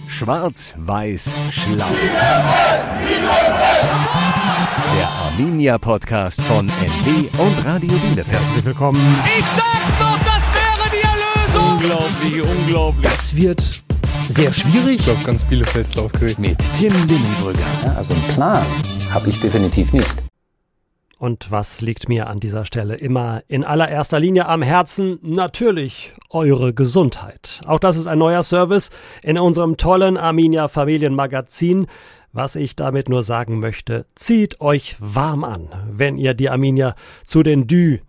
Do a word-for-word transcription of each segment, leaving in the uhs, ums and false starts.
Schwarz-Weiß Schlau. Der Arminia-Podcast von N W und Radio Bielefeld. Herzlich willkommen. Ich sag's doch, das wäre die Erlösung! Unglaublich, unglaublich. Das wird sehr schwierig. Ich glaube, ganz Bielefeld ist aufgeregt. Mit Tim Linnenbrügger. Ja, also einen Plan habe ich definitiv nicht. Und was liegt mir an dieser Stelle immer in allererster Linie am Herzen? Natürlich eure Gesundheit. Auch das ist ein neuer Service in unserem tollen Arminia Familienmagazin. Was ich damit nur sagen möchte, zieht euch warm an, wenn ihr die Arminia zu den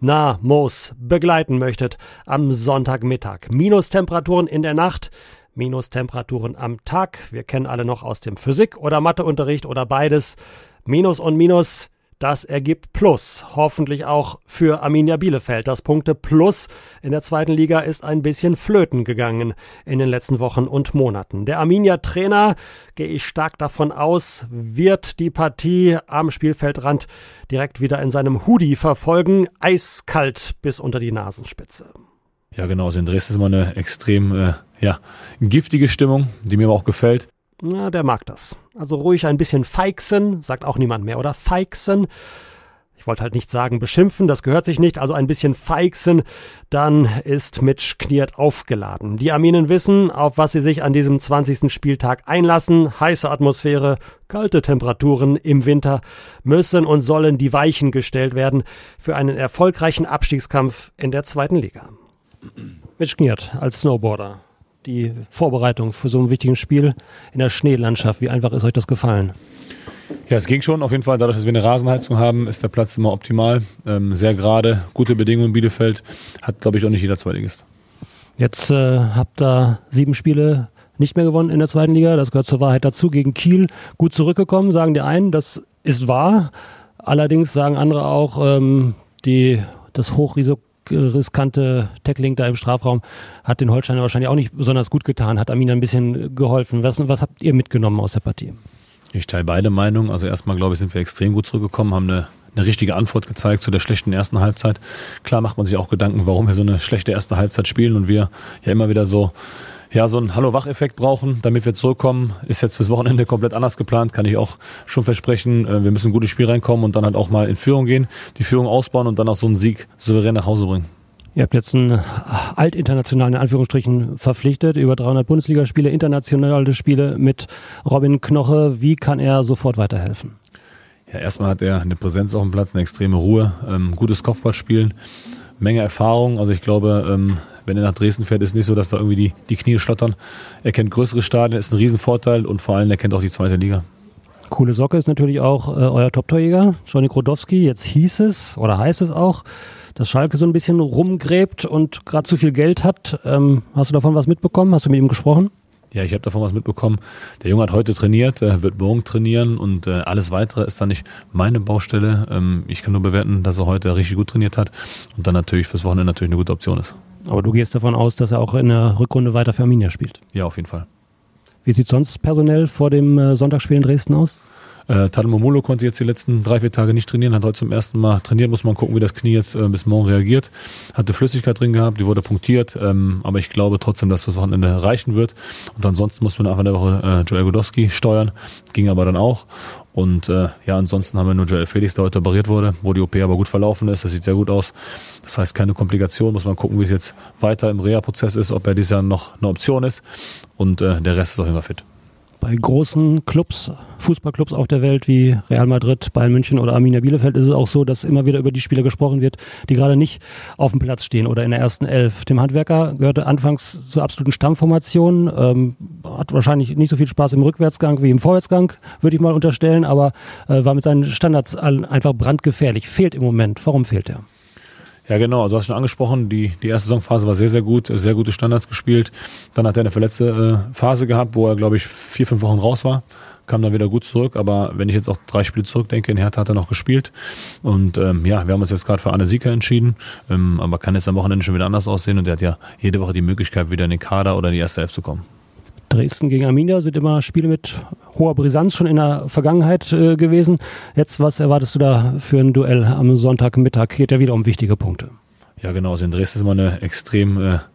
Dynamos begleiten möchtet am Sonntagmittag. Minustemperaturen in der Nacht, Minustemperaturen am Tag. Wir kennen alle noch aus dem Physik- oder Matheunterricht oder beides. Minus und Minus. Das ergibt Plus, hoffentlich auch für Arminia Bielefeld. Das Punkte Plus in der zweiten Liga ist ein bisschen flöten gegangen in den letzten Wochen und Monaten. Der Arminia-Trainer, gehe ich stark davon aus, wird die Partie am Spielfeldrand direkt wieder in seinem Hoodie verfolgen. Eiskalt bis unter die Nasenspitze. Ja genau, also in Dresden ist immer eine extrem äh, ja, giftige Stimmung, die mir aber auch gefällt. Na, der mag das. Also ruhig ein bisschen feixen, sagt auch niemand mehr, oder? Feixen. Ich wollte halt nicht sagen beschimpfen, das gehört sich nicht, also ein bisschen feixen, dann ist Mitch Kniert aufgeladen. Die Arminen wissen, auf was sie sich an diesem zwanzigsten Spieltag einlassen. Heiße Atmosphäre, kalte Temperaturen im Winter müssen und sollen die Weichen gestellt werden für einen erfolgreichen Abstiegskampf in der zweiten Liga. Mitch Kniert als Snowboarder. Die Vorbereitung für so ein wichtiges Spiel in der Schneelandschaft. Wie einfach ist euch das gefallen? Ja, es ging schon auf jeden Fall. Dadurch, dass wir eine Rasenheizung haben, ist der Platz immer optimal. Ähm, sehr gerade, gute Bedingungen in Bielefeld. Hat, glaube ich, auch nicht jeder Zweitligist. Jetzt äh, habt ihr sieben Spiele nicht mehr gewonnen in der zweiten Liga. Das gehört zur Wahrheit dazu. Gegen Kiel gut zurückgekommen, sagen die einen. Das ist wahr. Allerdings sagen andere auch, ähm, die, das Hochrisiko riskante Tackling da im Strafraum hat den Holsteiner wahrscheinlich auch nicht besonders gut getan, hat Arminia ein bisschen geholfen. Was, was habt ihr mitgenommen aus der Partie? Ich teile beide Meinungen. Also erstmal, glaube ich, sind wir extrem gut zurückgekommen, haben eine, eine richtige Antwort gezeigt zu der schlechten ersten Halbzeit. Klar macht man sich auch Gedanken, warum wir so eine schlechte erste Halbzeit spielen und wir ja immer wieder so ja, so einen Hallo-Wach-Effekt brauchen, damit wir zurückkommen. Ist jetzt fürs Wochenende komplett anders geplant, kann ich auch schon versprechen. Wir müssen ein gutes Spiel reinkommen und dann halt auch mal in Führung gehen, die Führung ausbauen und dann auch so einen Sieg souverän nach Hause bringen. Ihr habt jetzt einen altinternationalen, in Anführungsstrichen, verpflichtet, über dreihundert Bundesligaspiele, internationale Spiele mit Robin Knoche. Wie kann er sofort weiterhelfen? Ja, erstmal hat er eine Präsenz auf dem Platz, eine extreme Ruhe, ähm, gutes Kopfballspielen, Menge Erfahrung. Also ich glaube, ähm, wenn er nach Dresden fährt, ist es nicht so, dass da irgendwie die, die Knie schlottern. Er kennt größere Stadien, ist ein Riesenvorteil und vor allem er kennt auch die zweite Liga. Coole Socke ist natürlich auch äh, euer Top-Torjäger, Johnny Krodowski. Jetzt hieß es, oder heißt es auch, dass Schalke so ein bisschen rumgräbt und gerade zu viel Geld hat. Ähm, hast du davon was mitbekommen? Hast du mit ihm gesprochen? Ja, ich habe davon was mitbekommen. Der Junge hat heute trainiert, äh, wird morgen trainieren und äh, alles Weitere ist dann nicht meine Baustelle. Ähm, ich kann nur bewerten, dass er heute richtig gut trainiert hat und dann natürlich fürs Wochenende natürlich eine gute Option ist. Aber du gehst davon aus, dass er auch in der Rückrunde weiter für Arminia spielt? Ja, auf jeden Fall. Wie sieht es sonst personell vor dem äh, Sonntagsspiel in Dresden aus? Äh, Tadej Momulo konnte jetzt die letzten drei, vier Tage nicht trainieren, hat heute zum ersten Mal trainiert, muss man gucken, wie das Knie jetzt äh, bis morgen reagiert. Hatte Flüssigkeit drin gehabt, die wurde punktiert, ähm, aber ich glaube trotzdem, dass das Wochenende reichen wird. Und ansonsten muss man Anfang der Woche äh, Joel Godowski steuern, ging aber dann auch. Und äh, ja, ansonsten haben wir nur Joel Felix, der heute operiert wurde, wo die O P aber gut verlaufen ist, das sieht sehr gut aus. Das heißt, keine Komplikation, muss man gucken, wie es jetzt weiter im Reha-Prozess ist, ob er dieses Jahr noch eine Option ist. Und äh, der Rest ist auch immer fit. Bei großen Clubs, Fußballclubs auf der Welt wie Real Madrid, Bayern München oder Arminia Bielefeld ist es auch so, dass immer wieder über die Spieler gesprochen wird, die gerade nicht auf dem Platz stehen oder in der ersten Elf. Tim Handwerker gehörte anfangs zur absoluten Stammformation, ähm, hat wahrscheinlich nicht so viel Spaß im Rückwärtsgang wie im Vorwärtsgang, würde ich mal unterstellen, aber äh, war mit seinen Standards einfach brandgefährlich. Fehlt im Moment. Warum fehlt er? Ja genau, also du hast schon angesprochen, die, die erste Saisonphase war sehr, sehr gut, sehr gute Standards gespielt. Dann hat er eine verletzte äh, Phase gehabt, wo er, glaube ich, vier, fünf Wochen raus war. Kam dann wieder gut zurück, aber wenn ich jetzt auch drei Spiele zurückdenke, in Hertha hat er noch gespielt. Und ähm, ja, wir haben uns jetzt gerade für Arne Sieker entschieden, ähm, aber kann jetzt am Wochenende schon wieder anders aussehen und er hat ja jede Woche die Möglichkeit, wieder in den Kader oder in die erste Elf zu kommen. Dresden gegen Arminia sind immer Spiele mit hoher Brisanz schon in der Vergangenheit äh, gewesen. Jetzt, was erwartest du da für ein Duell am Sonntagmittag? Geht ja wieder um wichtige Punkte. Ja genau, also in Dresden ist immer eine extrem äh,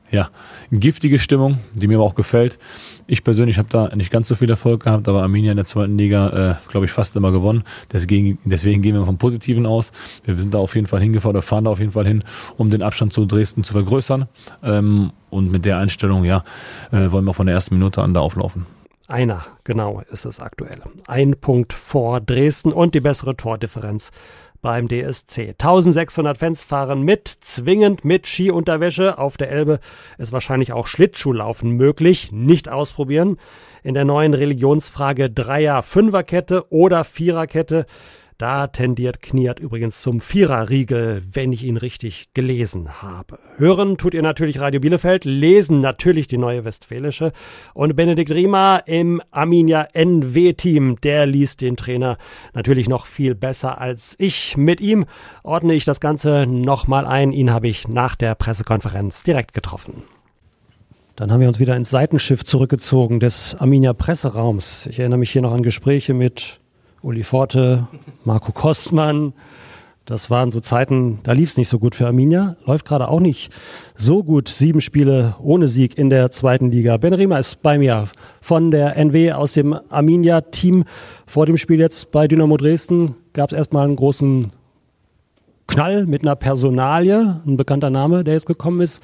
ja, giftige Stimmung, die mir aber auch gefällt. Ich persönlich habe da nicht ganz so viel Erfolg gehabt, aber Arminia in der zweiten Liga, äh, glaube ich, fast immer gewonnen. Deswegen, deswegen gehen wir vom Positiven aus. Wir sind da auf jeden Fall hingefahren oder fahren da auf jeden Fall hin, um den Abstand zu Dresden zu vergrößern. Ähm, und mit der Einstellung, ja, äh, wollen wir von der ersten Minute an da auflaufen. Einer, genau, ist es aktuell. Ein Punkt vor Dresden und die bessere Tordifferenz beim D S C. eintausendsechshundert Fans fahren mit, zwingend mit Skiunterwäsche. Auf der Elbe ist wahrscheinlich auch Schlittschuhlaufen möglich. Nicht ausprobieren. In der neuen Religionsfrage Dreier-Fünferkette oder Viererkette. Da tendiert Kniat übrigens zum Viererriegel, wenn ich ihn richtig gelesen habe. Hören tut ihr natürlich Radio Bielefeld, lesen natürlich die Neue Westfälische. Und Benedikt Riemer im Arminia N W-Team, der liest den Trainer natürlich noch viel besser als ich. Mit ihm ordne ich das Ganze nochmal ein. Ihn habe ich nach der Pressekonferenz direkt getroffen. Dann haben wir uns wieder ins Seitenschiff zurückgezogen des Arminia Presseraums. Ich erinnere mich hier noch an Gespräche mit Uli Forte, Marco Kostmann. Das waren so Zeiten, da lief es nicht so gut für Arminia. Läuft gerade auch nicht so gut. Sieben Spiele ohne Sieg in der zweiten Liga. Ben Riemer ist bei mir von der N W aus dem Arminia-Team. Vor dem Spiel jetzt bei Dynamo Dresden gab es erstmal einen großen Knall mit einer Personalie. Ein bekannter Name, der jetzt gekommen ist.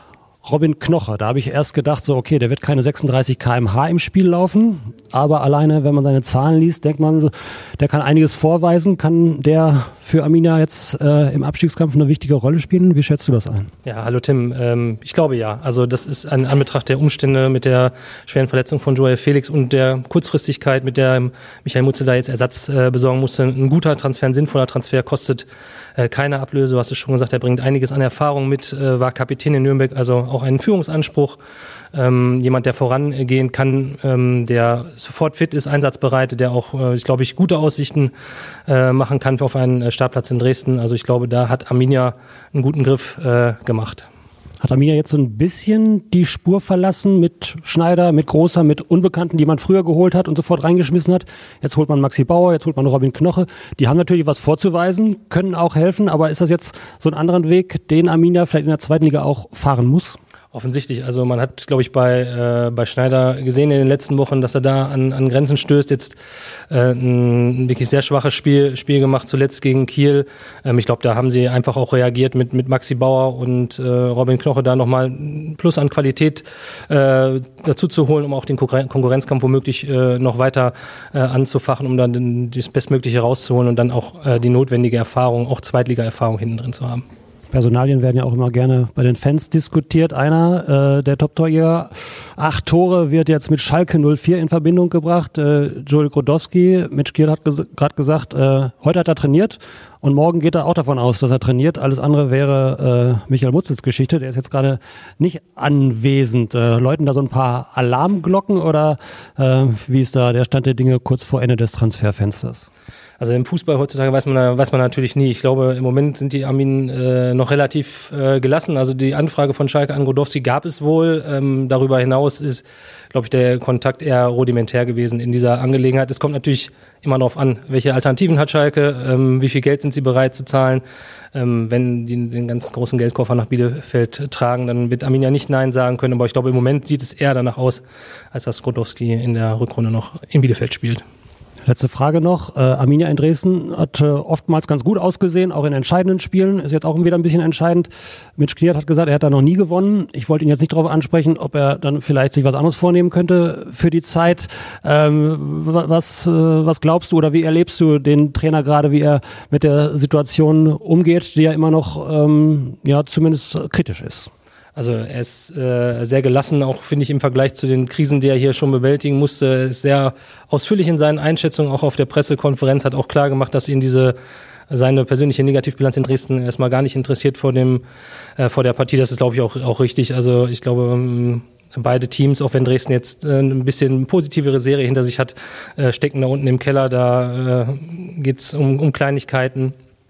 Robin Knoche, da habe ich erst gedacht, so okay, der wird keine sechsunddreißig Kilometer pro Stunde im Spiel laufen, aber alleine, wenn man seine Zahlen liest, denkt man, der kann einiges vorweisen. Kann der für Arminia jetzt äh, im Abstiegskampf eine wichtige Rolle spielen? Wie schätzt du das ein? Ja, hallo Tim, ähm, ich glaube ja. Also das ist an Anbetracht der Umstände mit der schweren Verletzung von Joel Felix und der Kurzfristigkeit, mit der Michael Mutze da jetzt Ersatz äh, besorgen musste, ein guter Transfer, ein sinnvoller Transfer, kostet äh, keine Ablöse. Du hast es schon gesagt, er bringt einiges an Erfahrung mit, äh, war Kapitän in Nürnberg, also auch einen Führungsanspruch, ähm, jemand, der vorangehen kann, ähm, der sofort fit ist, einsatzbereit, der auch, äh, ich glaube ich, gute Aussichten äh, machen kann auf einen äh, Startplatz in Dresden. Also ich glaube, da hat Arminia einen guten Griff äh, gemacht. Hat Arminia jetzt so ein bisschen die Spur verlassen mit Schneider, mit Großer, mit Unbekannten, die man früher geholt hat und sofort reingeschmissen hat? Jetzt holt man Maxi Bauer, jetzt holt man Robin Knoche. Die haben natürlich was vorzuweisen, können auch helfen, aber ist das jetzt so ein anderer Weg, den Arminia vielleicht in der zweiten Liga auch fahren muss? Offensichtlich, also man hat, glaube ich, bei äh, bei Schneider gesehen in den letzten Wochen, dass er da an, an Grenzen stößt. Jetzt äh, ein wirklich sehr schwaches Spiel Spiel gemacht, zuletzt gegen Kiel. Ähm, ich glaube, da haben sie einfach auch reagiert mit mit Maxi Bauer und äh, Robin Knoche da nochmal ein Plus an Qualität äh, dazu zu holen, um auch den Konkurrenzkampf womöglich äh, noch weiter äh, anzufachen, um dann den, das Bestmögliche rauszuholen und dann auch äh, die notwendige Erfahrung, auch Zweitliga-Erfahrung hinten drin zu haben. Personalien werden ja auch immer gerne bei den Fans diskutiert. Einer, äh, der Top-Torjäger, acht Tore, wird jetzt mit Schalke null vier in Verbindung gebracht. Äh, Joel Grodowski, Mitch Giert hat ges- gerade gesagt, äh, heute hat er trainiert und morgen geht er auch davon aus, dass er trainiert. Alles andere wäre äh, Michael Mutzels Geschichte. Der ist jetzt gerade nicht anwesend. Äh, läuten da so ein paar Alarmglocken oder äh, wie ist da der Stand der Dinge kurz vor Ende des Transferfensters? Also im Fußball heutzutage weiß man weiß man natürlich nie. Ich glaube, im Moment sind die Arminen äh, noch relativ äh, gelassen. Also die Anfrage von Schalke an Grodowski gab es wohl. Ähm, darüber hinaus ist, glaube ich, der Kontakt eher rudimentär gewesen in dieser Angelegenheit. Es kommt natürlich immer darauf an, welche Alternativen hat Schalke, ähm, wie viel Geld sind sie bereit zu zahlen. Ähm, wenn die den ganz großen Geldkoffer nach Bielefeld tragen, dann wird Arminia nicht Nein sagen können. Aber ich glaube, im Moment sieht es eher danach aus, als dass Grodowski in der Rückrunde noch in Bielefeld spielt. Letzte Frage noch. Äh, Arminia in Dresden hat äh, oftmals ganz gut ausgesehen, auch in entscheidenden Spielen. Ist jetzt auch wieder ein bisschen entscheidend. Mitch Giert hat gesagt, er hat da noch nie gewonnen. Ich wollte ihn jetzt nicht darauf ansprechen, ob er dann vielleicht sich was anderes vornehmen könnte für die Zeit. Ähm, was, äh, was glaubst du oder wie erlebst du den Trainer gerade, wie er mit der Situation umgeht, die ja immer noch ähm, ja zumindest kritisch ist? Also er ist äh, sehr gelassen, auch finde ich im Vergleich zu den Krisen, die er hier schon bewältigen musste, ist sehr ausführlich in seinen Einschätzungen, auch auf der Pressekonferenz, hat auch klar gemacht, dass ihn diese seine persönliche Negativbilanz in Dresden erstmal gar nicht interessiert vor dem äh, vor der Partie. Das ist, glaube ich, auch auch richtig. Also ich glaube, ähm, beide Teams, auch wenn Dresden jetzt äh, ein bisschen positivere Serie hinter sich hat, äh, stecken da unten im Keller, da äh, geht's um, um Kleinigkeiten.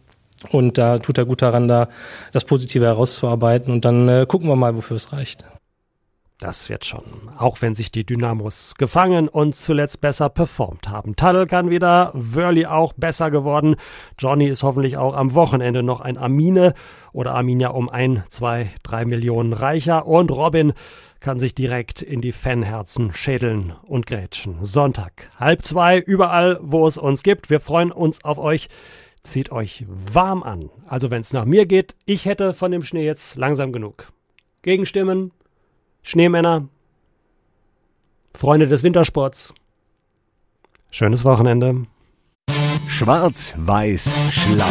Und da tut er gut daran, da das Positive herauszuarbeiten. Und dann äh, gucken wir mal, wofür es reicht. Das wird schon, auch wenn sich die Dynamos gefangen und zuletzt besser performt haben. Tadl kann wieder, Wörli auch besser geworden. Johnny ist hoffentlich auch am Wochenende noch ein Amine oder Arminia um ein, zwei, drei Millionen reicher. Und Robin kann sich direkt in die Fanherzen schädeln und grätschen. Sonntag, halb zwei, überall, wo es uns gibt. Wir freuen uns auf euch. Zieht euch warm an. Also wenn es nach mir geht, ich hätte von dem Schnee jetzt langsam genug. Gegenstimmen? Schneemänner, Freunde des Wintersports, schönes Wochenende. Schwarz-Weiß Schlau.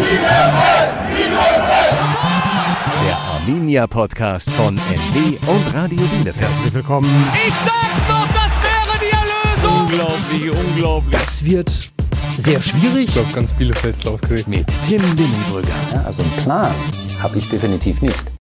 Der Arminia-Podcast von N W und Radio Bielefeld. Herzlich willkommen. Ich sag's doch, das wäre die Erlösung. Unglaublich, unglaublich. Das wird sehr schwierig. Ich glaube, ganz Bielefeld ist aufgeregt. Mit Tim Lillenbrügger. Ja, also einen Plan habe ich definitiv nicht.